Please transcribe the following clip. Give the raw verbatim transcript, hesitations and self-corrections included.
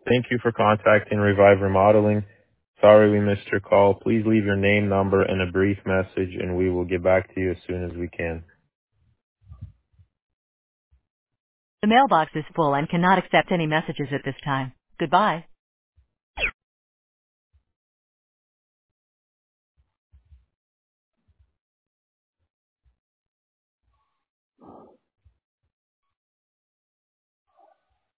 Thank you for contacting Revive Remodeling. Sorry we missed your call. Please leave your name, number, and a brief message, and we will get back to you as soon as we can. The mailbox is full and cannot accept any messages at this time. Goodbye.